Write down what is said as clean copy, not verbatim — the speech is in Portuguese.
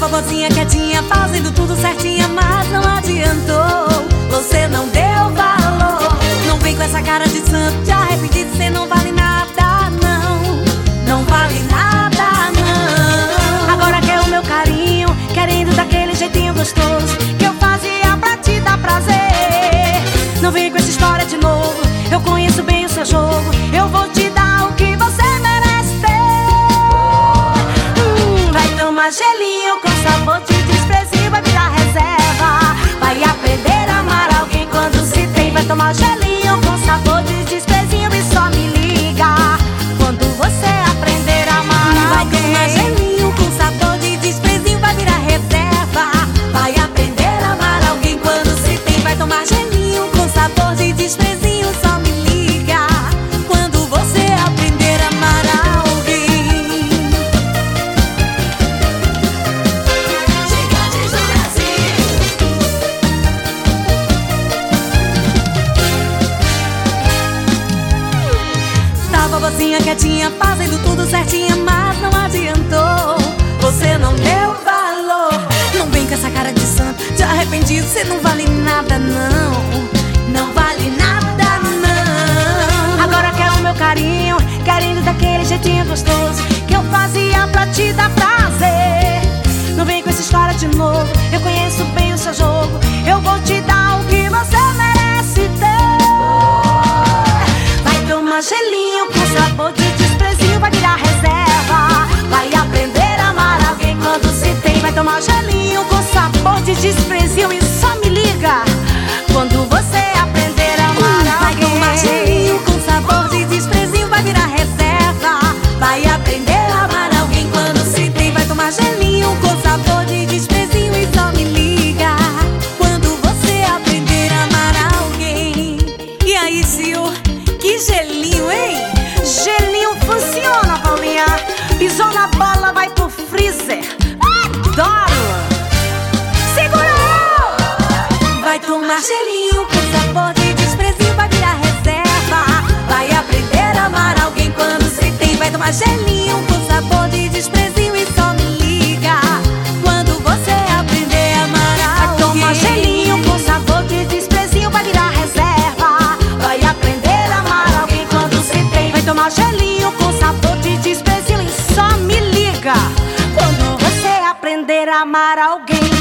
Tava boazinha, quietinha, fazendo tudo certinha, mas não adiantou. Você não deu valor. Não vem com essa cara de santo, de arrependido, cê não vale nada, não. Não vale nada, não. Agora quer o meu carinho, querendo daquele jeitinho gostoso que eu fazia pra te dar prazer. Não vem com essa história de novo, eu conheço bem o seu jogo. Eu vou te dar o que você merece ter. Vai tomar gelinho com sabor de desprezo, vai virar reserva. Vai aprender a amar alguém quando se tem. Vai tomar gelinho com sabor de desprezinho e só me liga quando você aprender a amar alguém. Vai tomar gelinho com sabor de desprezinho, vai virar reserva. Vai aprender a amar alguém quando se tem. Vai tomar gelinho com sabor de desprezinho, só me liga quando você aprender a amar alguém. Gigantes do Brasil. Tava boazinha, quietinha, fazendo tudo certinha, mas não adiantou. Você não deu valor. Não vem com essa cara de santo, de arrependido, cê não vale nada, não. Não vale nada, não. Agora quer o meu carinho, querendo daquele jeitinho gostoso que eu fazia pra te dar prazer. Não vem com essa história de novo, eu conheço bem o seu jogo. Eu vou te dar o que você merece ter. Vai tomar gelinho com sabor de desprezinho, vai virar reserva. Vai aprender a amar alguém quando se tem. Vai tomar gelinho com sabor de desprezinho e só me liga quando você aprender a amar alguém. Vai tomar gelinho com sabor de desprezinho, vai virar reserva. Vai aprender a amar alguém quando se tem. Vai tomar gelinho com sabor de desprezinho e só me liga quando você aprender a amar alguém. E aí, senhor, que gelinho, hein? Gelinho funciona, Paulinha. Pisou na bola, vai pro freezer. Adoro! Segura eu! Vai tomar gelinho com sabor de desprezinho, vai virar reserva. Vai aprender a amar alguém quando se tem. Vai tomar gelinho com sabor de desprezinho e só me liga quando você aprender a amar alguém. Vai tomar gelinho com sabor de desprezinho, vai virar reserva. Vai aprender a amar alguém quando se tem. Vai tomar gelinho com sabor de desprezinho e só me liga quando você aprender a amar alguém.